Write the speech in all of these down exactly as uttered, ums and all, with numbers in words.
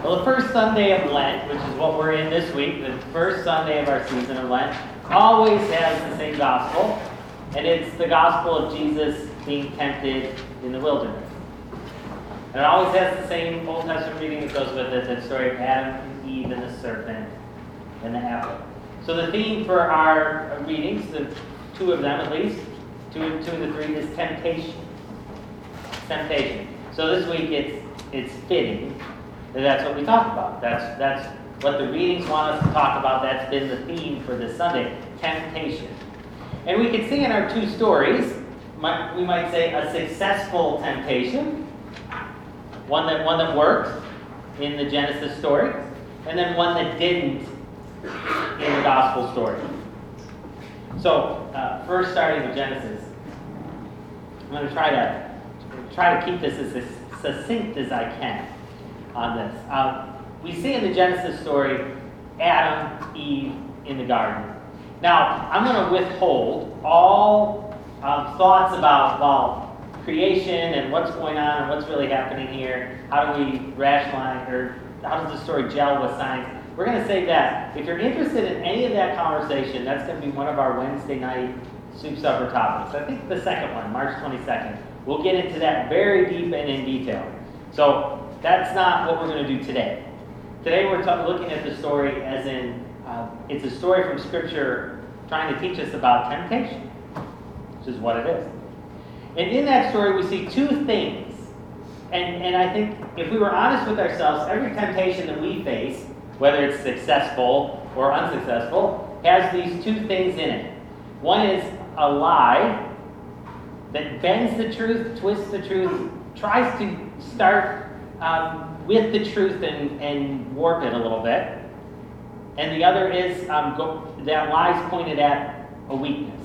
Well, the first Sunday of Lent, which is what we're in this week, the first Sunday of our season of Lent, always has the same gospel, and it's the gospel of Jesus being tempted in the wilderness. And it always has the same Old Testament reading that goes with it, the story of Adam and Eve and the serpent and the apple. So the theme for our readings, the two of them at least, two, two of the three, is temptation. Temptation. So this week it's it's fitting that that's what we talk about. That's that's what the readings want us to talk about. That's been the theme for this Sunday, temptation. And we can see in our two stories, we might say a successful temptation, one that one that worked in the Genesis story, and then one that didn't in the gospel story. So uh, first, starting with Genesis, I'm going to try to try to keep this as succinct as I can on this. Um, we see in the Genesis story Adam, Eve in the garden. Now, I'm going to withhold all um, thoughts about, well, creation and what's going on and what's really happening here. How do we rationalize, or how does the story gel with science? We're going to say that. If you're interested in any of that conversation, that's going to be one of our Wednesday night soup supper topics. I think the second one, March twenty-second. We'll get into that very deep and in detail. So that's not what we're going to do today. Today we're t- looking at the story as in, uh, it's a story from Scripture trying to teach us about temptation, which is what it is. And in that story we see two things. And, and I think if we were honest with ourselves, every temptation that we face, whether it's successful or unsuccessful, has these two things in it. One is a lie that bends the truth, twists the truth, tries to start um, with the truth and, and warp it a little bit. And the other is um, go, that lie's pointed at a weakness.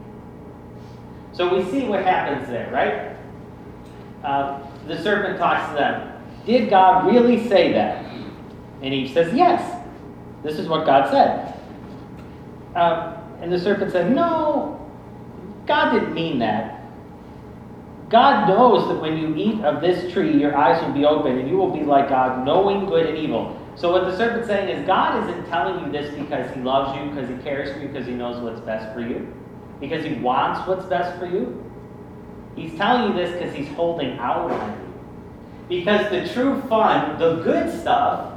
So we see what happens there, right? Uh, the serpent talks to them. Did God really say that? And Eve says, yes. This is what God said. Uh, and the serpent said, no, God didn't mean that. God knows that when you eat of this tree, your eyes will be open and you will be like God, knowing good and evil. So what the serpent's saying is God isn't telling you this because he loves you, because he cares for you, because he knows what's best for you, because he wants what's best for you. He's telling you this because he's holding out on you. Because the true fun, the good stuff,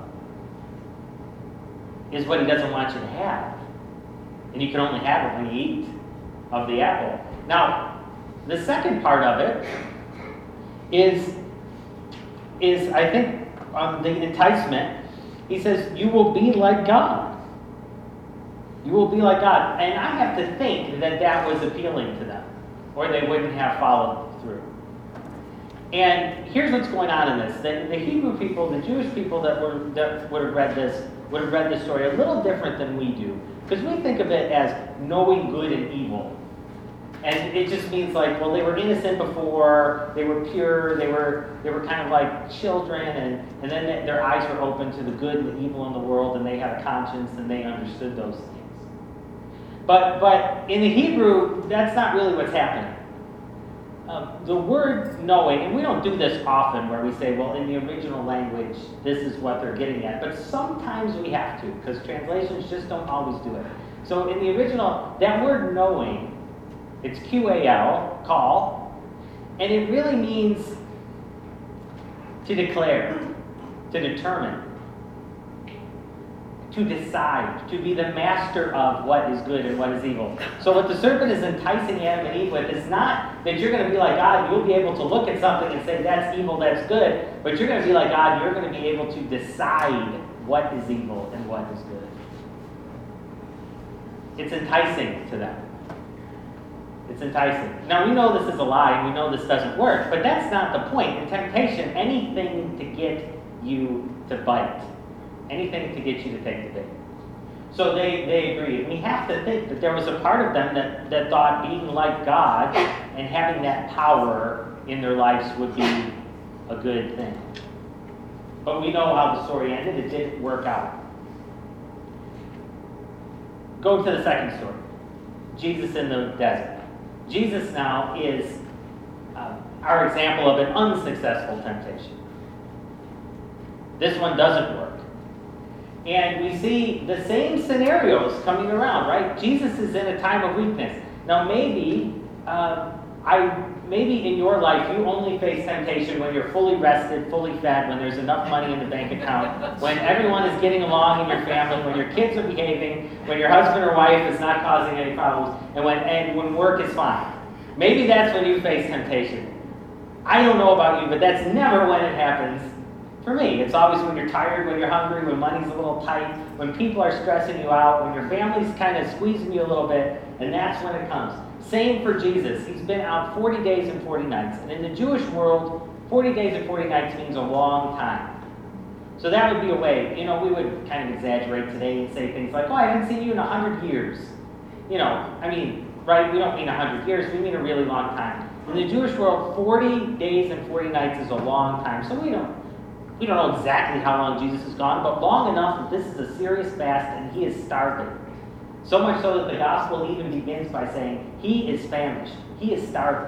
is what he doesn't want you to have. And you can only have it when you eat of the apple. Now, the second part of it is, is I think, on the enticement. He says, you will be like God. You will be like God. And I have to think that that was appealing to them, or they wouldn't have followed through. And here's what's going on in this. The, the Hebrew people, the Jewish people that, were, that would have read this, would have read this story a little different than we do. Because we think of it as knowing good and evil. And it just means like, well, they were innocent before, they were pure, they were they were kind of like children, and, and then they, their eyes were open to the good and the evil in the world, and they had a conscience, and they understood those things. But but in the Hebrew, that's not really what's happening. Um, the word knowing, and we don't do this often where we say, well, in the original language, this is what they're getting at. But sometimes we have to, because translations just don't always do it. So in the original, that word knowing, it's Q A L, call, and it really means to declare, to determine, to decide, to be the master of what is good and what is evil. So what the serpent is enticing Adam and Eve with is not that you're going to be like God, you'll be able to look at something and say that's evil, that's good, but you're going to be like God, you're going to be able to decide what is evil and what is good. It's enticing to them. It's enticing. Now, we know this is a lie, and we know this doesn't work, but that's not the point. In temptation, anything to get you to bite. Anything to get you to take the bait. So they, they agreed. We have to think that there was a part of them that, that thought being like God and having that power in their lives would be a good thing. But we know how the story ended. It didn't work out. Go to the second story. Jesus in the desert. Jesus now is uh, our example of an unsuccessful temptation. This one doesn't work. And we see the same scenarios coming around, right? Jesus is in a time of weakness. Now maybe, uh, I maybe in your life you only face temptation when you're fully rested, fully fed, when there's enough money in the bank account, when everyone is getting along in your family, when your kids are behaving, when your husband or wife is not causing any problems, and when and when work is fine. Maybe that's when you face temptation. I don't know about you, but that's never when it happens for me. It's always when you're tired, when you're hungry, when money's a little tight, when people are stressing you out, when your family's kind of squeezing you a little bit, and that's when it comes. Same for Jesus. He's been out forty days and forty nights. And in the Jewish world, forty days and forty nights means a long time. So that would be a way, you know, we would kind of exaggerate today and say things like, oh, I haven't seen you in one hundred years. You know, I mean, right, we don't mean one hundred years, we mean a really long time. In the Jewish world, forty days and forty nights is a long time. So we don't, we don't know exactly how long Jesus is gone, but long enough that this is a serious fast and he is starving. So much so that the gospel even begins by saying, he is famished. He is starving.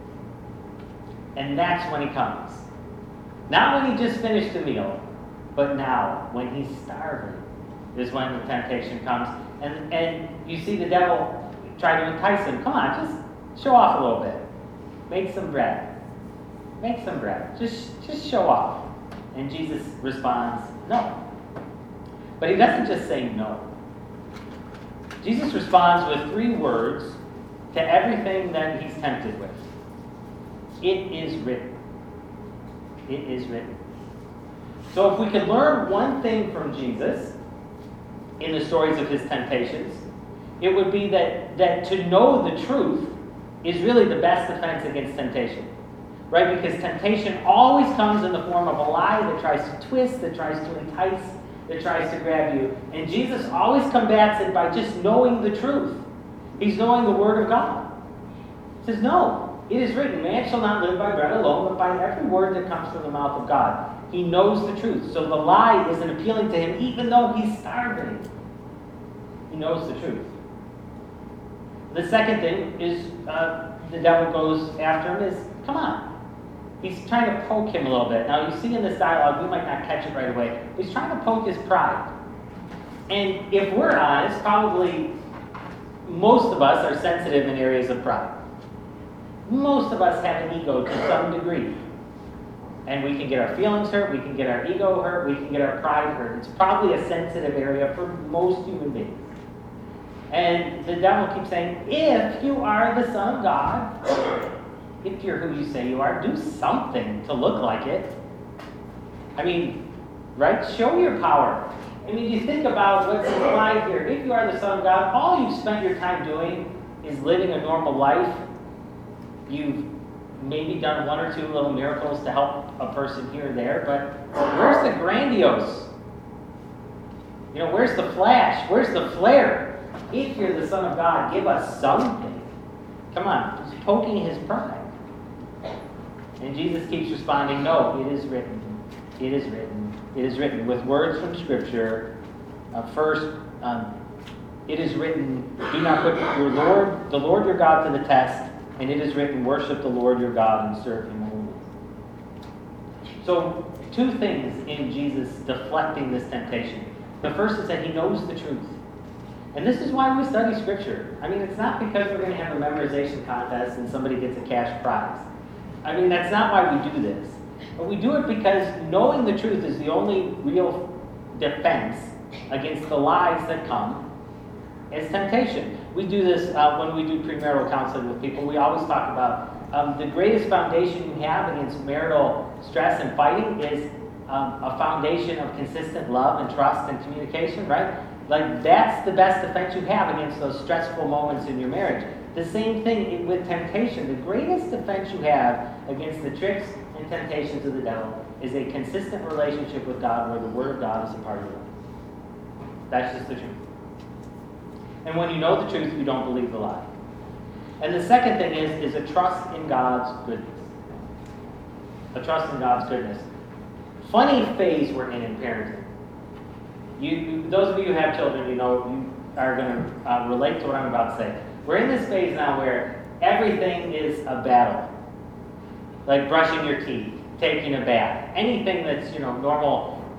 And that's when he comes. Not when he just finished the meal, but now, when he's starving, is when the temptation comes. And, and you see the devil try to entice him. Come on, just show off a little bit. Make some bread. Make some bread. Just, just show off. And Jesus responds, no. But he doesn't just say no. Jesus responds with three words to everything that he's tempted with. It is written. It is written. So if we could learn one thing from Jesus in the stories of his temptations, it would be that, that to know the truth is really the best defense against temptation. Right? Because temptation always comes in the form of a lie that tries to twist, that tries to entice, that tries to grab you. And Jesus always combats it by just knowing the truth. He's knowing the Word of God. He says, no, it is written, man shall not live by bread alone, but by every word that comes from the mouth of God. He knows the truth. So the lie isn't appealing to him, even though he's starving. He knows the truth. The second thing is uh, the devil goes after him is, come on. He's trying to poke him a little bit. Now, you see in this dialogue, we might not catch it right away. He's trying to poke his pride. And if we're honest, probably most of us are sensitive in areas of pride. Most of us have an ego to some degree. And we can get our feelings hurt, we can get our ego hurt, we can get our pride hurt. It's probably a sensitive area for most human beings. And the devil keeps saying, if you are the Son of God, if you're who you say you are, do something to look like it. I mean, right? Show your power. I mean, you think about what's implied here. If you are the Son of God, all you've spent your time doing is living a normal life. You've maybe done one or two little miracles to help a person here and there, but where's the grandiose? You know, where's the flash? Where's the flare? If you're the Son of God, give us something. Come on, he's poking his pride. And Jesus keeps responding, no, it is written. It is written. It is written with words from Scripture. Uh, first, um, it is written, do not put your Lord, the Lord your God to the test. And it is written, worship the Lord your God and serve him only. So, two things in Jesus deflecting this temptation. The first is that he knows the truth. And this is why we study Scripture. I mean, it's not because we're going to have a memorization contest and somebody gets a cash prize. I mean, that's not why we do this. But we do it because knowing the truth is the only real defense against the lies that come as temptation. We do this uh, when we do premarital counseling with people. We always talk about um, the greatest foundation you have against marital stress and fighting is um, a foundation of consistent love and trust and communication, right? Like, that's the best defense you have against those stressful moments in your marriage. The same thing with temptation. The greatest defense you have against the tricks and temptations of the devil is a consistent relationship with God where the Word of God is a part of your life. That's just the truth. And when you know the truth, you don't believe the lie. And the second thing is, is a trust in God's goodness. A trust in God's goodness. Funny phase we're in in parenting. You, you, those of you who have children, you know, you are going to uh, relate to what I'm about to say. We're in this phase now where everything is a battle. Like brushing your teeth, taking a bath, anything that's, you know, normal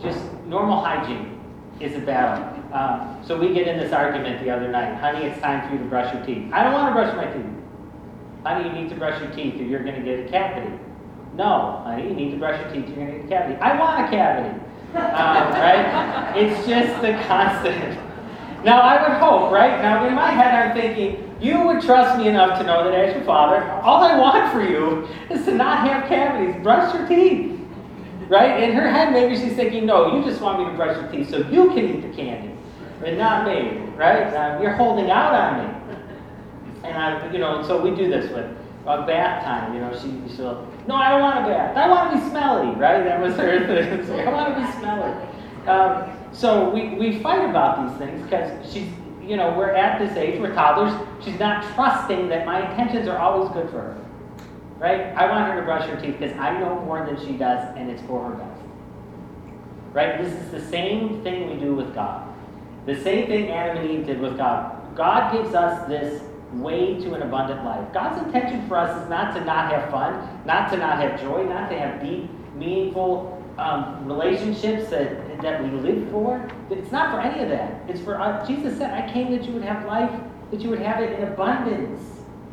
just normal hygiene is a battle. Um, so we get in this argument the other night. Honey, it's time for you to brush your teeth. I don't want to brush my teeth. Honey, you need to brush your teeth or you're going to get a cavity. No, honey, you need to brush your teeth, you're going to get a cavity. I want a cavity. Um, right? It's just the constant. Now, I would hope, right? Now, in my head, I'm thinking, you would trust me enough to know that as your father, all I want for you is to not have cavities. Brush your teeth. Right? In her head, maybe she's thinking, no, you just want me to brush your teeth so you can eat the candy, but not me. Right? Um, you're holding out on me. And, I, you know, so we do this with uh, bath time. You know, she, she'll, no, I don't want a bath. I want to be smelly. Right? That was her thing. I want to be smelly. Um, so we, we fight about these things because she's, you know, we're at this age, we're toddlers. She's not trusting that my intentions are always good for her. Right? I want her to brush her teeth because I know more than she does, and it's for her best. Right? This is the same thing we do with God. The same thing Adam and Eve did with God. God gives us this way to an abundant life. God's intention for us is not to not have fun, not to not have joy, not to have deep, meaningful um, relationships that, that we live for. It's not for any of that. It's for us. Jesus said, I came that you would have life, that you would have it in abundance.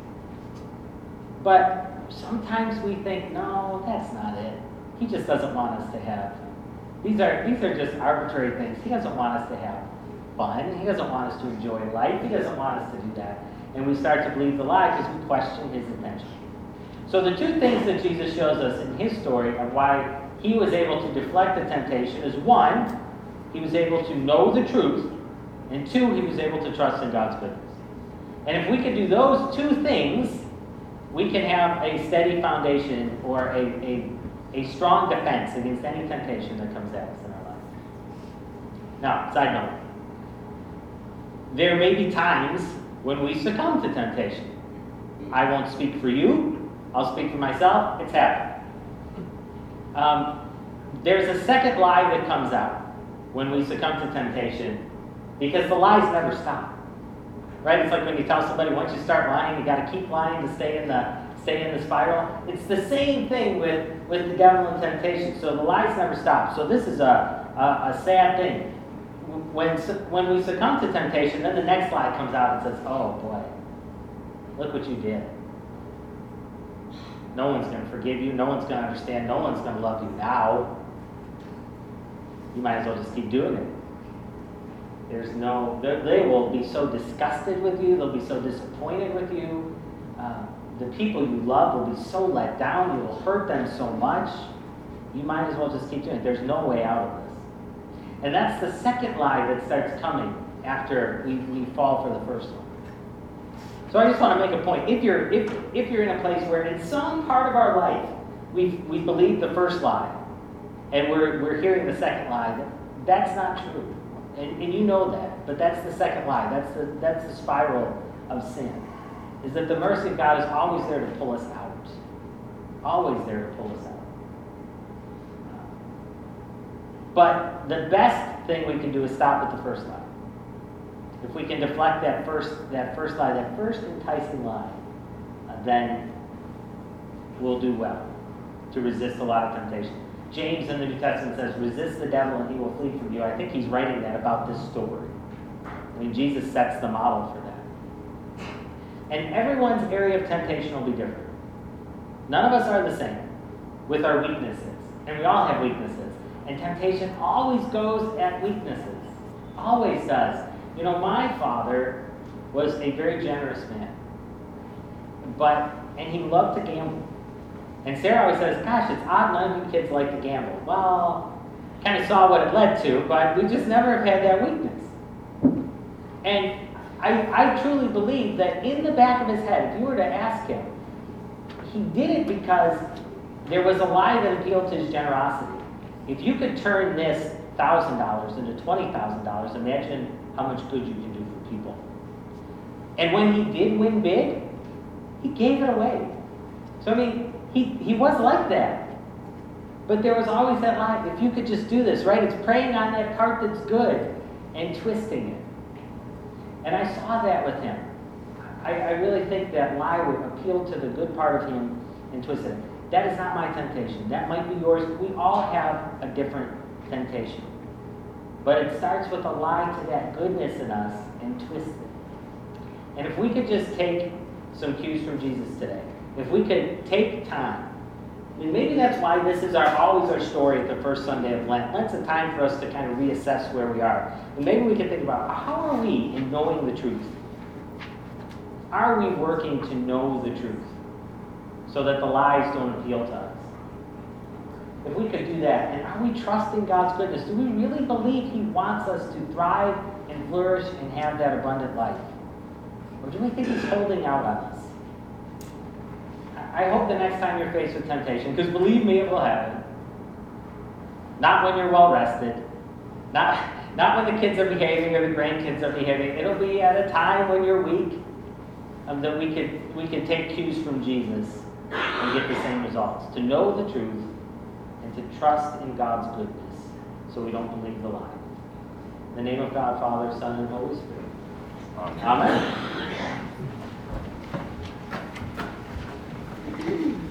But sometimes we think, no, that's not it. He just doesn't want us to have. These are these are just arbitrary things. He doesn't want us to have fun. He doesn't want us to enjoy life. He doesn't want us to do that. And we start to believe the lie because we question his intention. So the two things that Jesus shows us in his story of why he was able to deflect the temptation is one, he was able to know the truth, and two, he was able to trust in God's goodness. And if we can do those two things, we can have a steady foundation or a, a, a strong defense against any temptation that comes at us in our life. Now, side note. There may be times when we succumb to temptation. I won't speak for you. I'll speak for myself. It's happened. Um, there's a second lie that comes out when we succumb to temptation because the lies never stop. Right? It's like when you tell somebody once you start lying, you got to keep lying to stay in the stay in the spiral. It's the same thing with, with the devil and temptation. So the lies never stop. So this is a, a, a sad thing. When when we succumb to temptation, then the next lie comes out and says, "Oh boy, look what you did. No one's going to forgive you. No one's going to understand. No one's going to love you now. You might as well just keep doing it." There's no, they will be so disgusted with you. They'll be so disappointed with you. Uh, the people you love will be so let down. You will hurt them so much. You might as well just keep doing it. There's no way out of this. And that's the second lie that starts coming after we, we fall for the first one. So I just want to make a point. If you're if if you're in a place where in some part of our life we we believe the first lie, and we're we're hearing the second lie, that's not true. And, and you know that, but that's the second lie. That's the that's the spiral of sin. Is that the mercy of God is always there to pull us out. Always there to pull us out. But the best thing we can do is stop at the first lie. If we can deflect that first that first lie, that first enticing lie, uh, then we'll do well to resist a lot of temptation. James in the New Testament says, resist the devil and he will flee from you. I think he's writing that about this story. I mean, Jesus sets the model for that. And everyone's area of temptation will be different. None of us are the same with our weaknesses. And we all have weaknesses. And temptation always goes at weaknesses. Always does. You know, my father was a very generous man. But, and he loved to gamble. And Sarah always says, gosh, it's odd none of you kids like to gamble. Well, kind of saw what it led to, but we just never have had that weakness. And I, I truly believe that in the back of his head, if you were to ask him, he did it because there was a lie that appealed to his generosity. If you could turn this one thousand dollars into twenty thousand dollars, imagine how much good you can do for people. And when he did win big, he gave it away. So, I mean, he, he was like that. But there was always that lie, if you could just do this, right? It's preying on that part that's good and twisting it. And I saw that with him. I, I really think that lie would appeal to the good part of him and twist it. That is not my temptation. That might be yours. We all have a different temptation. But it starts with a lie to that goodness in us and twist it. And if we could just take some cues from Jesus today, if we could take time, and maybe that's why this is our always our story at the first Sunday of Lent. Lent's a time for us to kind of reassess where we are. And maybe we can think about, how are we in knowing the truth? Are we working to know the truth so that the lies don't appeal to us? If we could do that, and are we trusting God's goodness? Do we really believe He wants us to thrive and flourish and have that abundant life? Or do we think He's holding out on us? I hope the next time you're faced with temptation, because believe me, it will happen. Not when you're well rested. Not, not when the kids are behaving or the grandkids are behaving. It'll be at a time when you're weak, um, that we could we could take cues from Jesus and get the same results. To know the truth and to trust in God's goodness so we don't believe the lie. In the name of God, Father, Son, and Holy Spirit. Amen. Amen.